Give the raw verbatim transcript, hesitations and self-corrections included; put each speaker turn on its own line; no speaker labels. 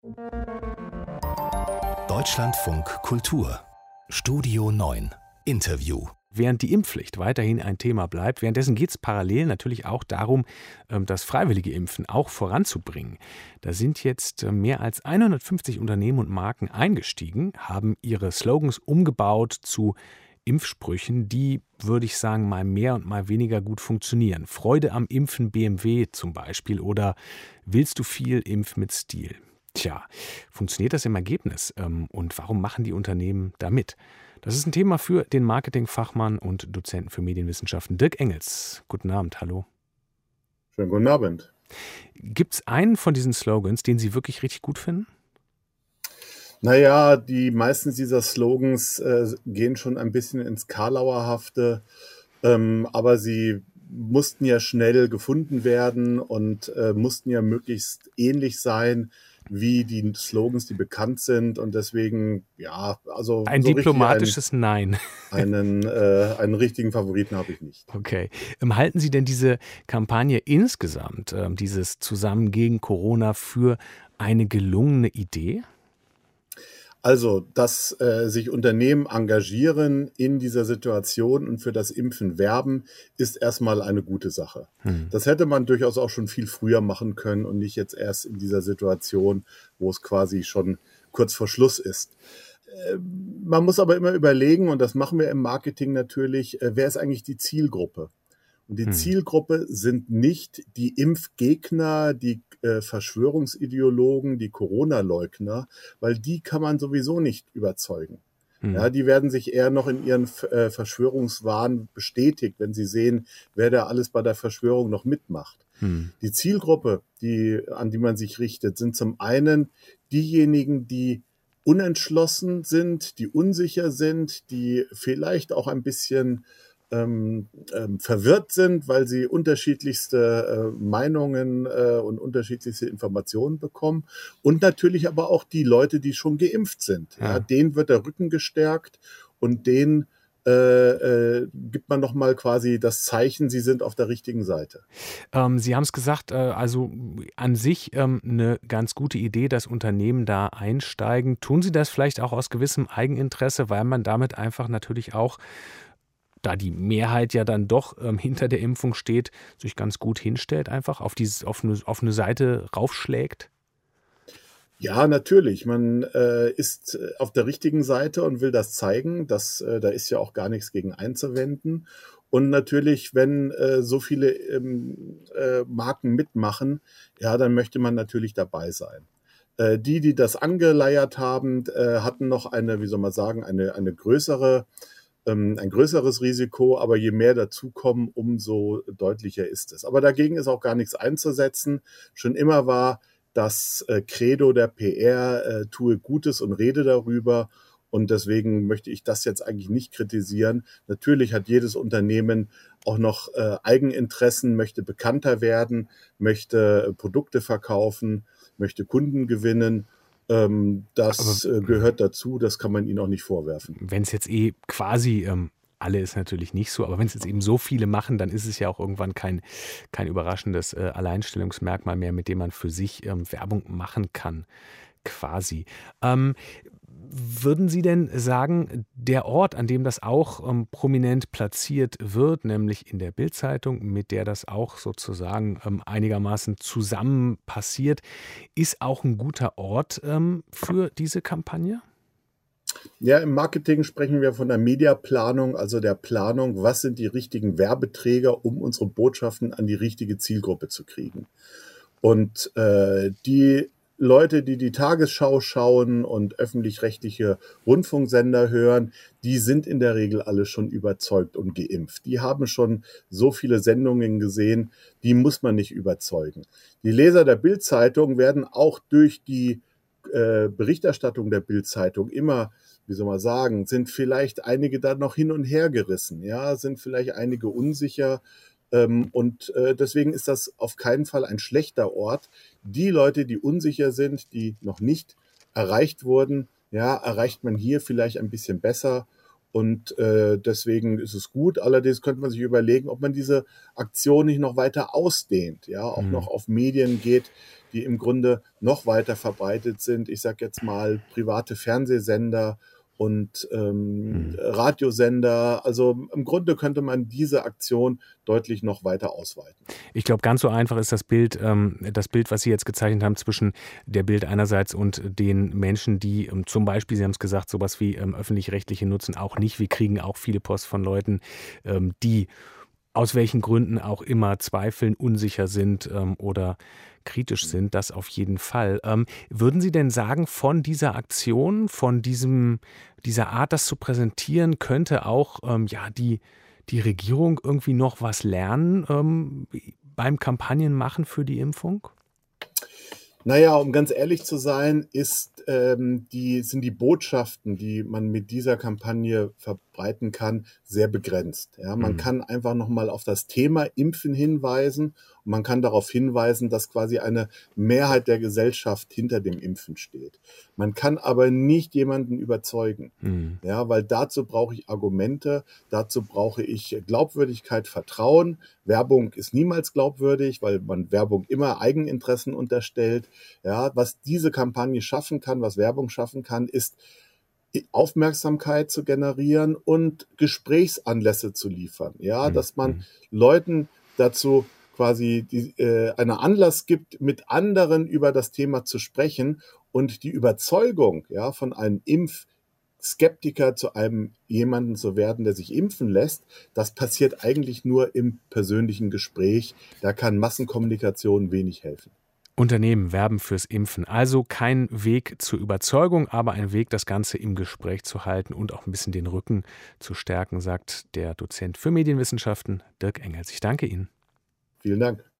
Deutschlandfunk Kultur Studio neun Interview.
Während die Impfpflicht weiterhin ein Thema bleibt, währenddessen geht es parallel natürlich auch darum, das freiwillige Impfen auch voranzubringen. Da sind jetzt mehr als hundertfünfzig Unternehmen und Marken eingestiegen, haben ihre Slogans umgebaut zu Impfsprüchen, die, würde ich sagen, mal mehr und mal weniger gut funktionieren. Freude am Impfen B M W zum Beispiel oder willst du viel, impf mit Stil. Tja, funktioniert das im Ergebnis? Und warum machen die Unternehmen da mit? Das ist ein Thema für den Marketingfachmann und Dozenten für Medienwissenschaften Dirk Engels. Guten Abend, hallo.
Schönen guten Abend.
Gibt es einen von diesen Slogans, den Sie wirklich richtig gut finden?
Naja, die meisten dieser Slogans äh, gehen schon ein bisschen ins Karlauerhafte, ähm, aber sie mussten ja schnell gefunden werden und äh, mussten ja möglichst ähnlich sein wie die Slogans, die bekannt sind, und deswegen, ja, also
ein
so
diplomatisches
einen,
Nein.
Einen, äh, einen richtigen Favoriten habe ich nicht.
Okay. Halten Sie denn diese Kampagne insgesamt, äh, dieses Zusammen gegen Corona, für eine gelungene Idee?
Also, dass äh, sich Unternehmen engagieren in dieser Situation und für das Impfen werben, ist erstmal eine gute Sache. Hm. Das hätte man durchaus auch schon viel früher machen können und nicht jetzt erst in dieser Situation, wo es quasi schon kurz vor Schluss ist. Äh, man muss aber immer überlegen, und das machen wir im Marketing natürlich, äh, wer ist eigentlich die Zielgruppe? Und die hm. Zielgruppe sind nicht die Impfgegner, die äh, Verschwörungsideologen, die Corona-Leugner, weil die kann man sowieso nicht überzeugen. Hm. Ja, die werden sich eher noch in ihren äh, Verschwörungswahn bestätigt, wenn sie sehen, wer da alles bei der Verschwörung noch mitmacht. Hm. Die Zielgruppe, die, an die man sich richtet, sind zum einen diejenigen, die unentschlossen sind, die unsicher sind, die vielleicht auch ein bisschen Ähm, ähm, verwirrt sind, weil sie unterschiedlichste äh, Meinungen äh, und unterschiedlichste Informationen bekommen. Und natürlich aber auch die Leute, die schon geimpft sind. Ja. Ja, denen wird der Rücken gestärkt und denen äh, äh, gibt man nochmal quasi das Zeichen, sie sind auf der richtigen Seite.
Ähm, Sie haben es gesagt, äh, also an sich ähm, eine ganz gute Idee, dass Unternehmen da einsteigen. Tun Sie das vielleicht auch aus gewissem Eigeninteresse, weil man damit einfach natürlich auch, da die Mehrheit ja dann doch ähm, hinter der Impfung steht, sich ganz gut hinstellt, einfach auf, dieses, auf, eine, auf eine Seite raufschlägt?
Ja, natürlich. Man äh, ist auf der richtigen Seite und will das zeigen. Das, äh, da ist ja auch gar nichts gegen einzuwenden. Und natürlich, wenn äh, so viele ähm, äh, Marken mitmachen, ja, dann möchte man natürlich dabei sein. Äh, die, die das angeleiert haben, äh, hatten noch eine, wie soll man sagen, eine, eine größere ein größeres Risiko, aber je mehr dazukommen, umso deutlicher ist es. Aber dagegen ist auch gar nichts einzusetzen. Schon immer war das Credo der P R, äh, tue Gutes und rede darüber. Und deswegen möchte ich das jetzt eigentlich nicht kritisieren. Natürlich hat jedes Unternehmen auch noch äh, Eigeninteressen, möchte bekannter werden, möchte äh, Produkte verkaufen, möchte Kunden gewinnen. Das aber gehört dazu, das kann man ihnen auch nicht vorwerfen.
Wenn es jetzt eh quasi, ähm, alle ist natürlich nicht so, aber wenn es jetzt eben so viele machen, dann ist es ja auch irgendwann kein, kein überraschendes äh, Alleinstellungsmerkmal mehr, mit dem man für sich ähm, Werbung machen kann, quasi. Ähm, Würden Sie denn sagen, der Ort, an dem das auch ähm, prominent platziert wird, nämlich in der Bild-Zeitung, mit der das auch sozusagen ähm, einigermaßen zusammen passiert, ist auch ein guter Ort ähm, für diese Kampagne?
Ja, im Marketing sprechen wir von der Mediaplanung, also der Planung, was sind die richtigen Werbeträger, um unsere Botschaften an die richtige Zielgruppe zu kriegen. Und äh, die Leute, die die Tagesschau schauen und öffentlich-rechtliche Rundfunksender hören, die sind in der Regel alle schon überzeugt und geimpft. Die haben schon so viele Sendungen gesehen, die muss man nicht überzeugen. Die Leser der Bild-Zeitung werden auch durch die äh, Berichterstattung der Bild-Zeitung immer, wie soll man sagen, sind vielleicht einige da noch hin und her gerissen, ja, sind vielleicht einige unsicher. Und deswegen ist das auf keinen Fall ein schlechter Ort. Die Leute, die unsicher sind, die noch nicht erreicht wurden, ja, erreicht man hier vielleicht ein bisschen besser. Und äh, deswegen ist es gut. Allerdings könnte man sich überlegen, ob man diese Aktion nicht noch weiter ausdehnt, ja, auch
Mhm.
noch auf Medien geht, die im Grunde noch weiter verbreitet sind. Ich sage jetzt mal private Fernsehsender und ähm,
Mhm.
Radiosender. Also im Grunde könnte man diese Aktion deutlich noch weiter ausweiten.
Ich glaube, ganz so einfach ist das Bild, ähm, das Bild, was Sie jetzt gezeichnet haben, zwischen der Bild einerseits und den Menschen, die ähm, zum Beispiel, Sie haben es gesagt, sowas wie ähm, öffentlich-rechtliche nutzen, auch nicht. Wir kriegen auch viele Post von Leuten, ähm, die aus welchen Gründen auch immer zweifeln, unsicher sind ähm, oder kritisch sind, das auf jeden Fall. Ähm, würden Sie denn sagen, von dieser Aktion, von diesem, dieser Art, das zu präsentieren, könnte auch ähm, ja, die, die Regierung irgendwie noch was lernen ähm, beim Kampagnenmachen für die Impfung?
Naja, um ganz ehrlich zu sein, ist, ähm, die, sind die Botschaften, die man mit dieser Kampagne verbreiten kann, sehr begrenzt. Ja, man
Mhm.
kann einfach nochmal auf das Thema Impfen hinweisen und man kann darauf hinweisen, dass quasi eine Mehrheit der Gesellschaft hinter dem Impfen steht. Man kann aber nicht jemanden überzeugen.
Mhm.
Ja, weil dazu brauche ich Argumente, dazu brauche ich Glaubwürdigkeit, Vertrauen. Werbung ist niemals glaubwürdig, weil man Werbung immer Eigeninteressen unterstellt. Ja, was diese Kampagne schaffen kann, was Werbung schaffen kann, ist Aufmerksamkeit zu generieren und Gesprächsanlässe zu liefern. Ja,
Mhm.
dass man Leuten dazu quasi die, äh, einen Anlass gibt, mit anderen über das Thema zu sprechen und die Überzeugung, ja, von einem Impfskeptiker zu einem jemanden zu werden, der sich impfen lässt, das passiert eigentlich nur im persönlichen Gespräch. Da kann Massenkommunikation wenig helfen.
Unternehmen werben fürs Impfen. Also kein Weg zur Überzeugung, aber ein Weg, das Ganze im Gespräch zu halten und auch ein bisschen den Rücken zu stärken, sagt der Dozent für Medienwissenschaften Dirk Engels. Ich danke Ihnen.
Vielen Dank.